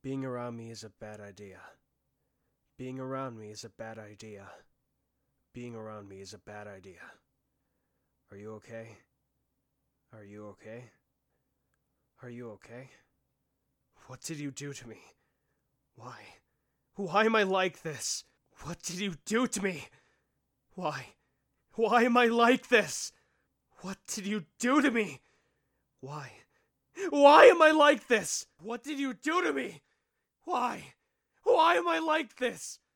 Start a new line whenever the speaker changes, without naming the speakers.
Being around me is a bad idea. Being around me is a bad idea. Being around me is a bad idea. Are you okay? Are you okay? Are you okay? What did you do to me? Why? Why am I like this? What did you do to me? Why? Why am I like this? What did you do to me? Why? Why am I like this? What did you do to me? Why? Why am I like this?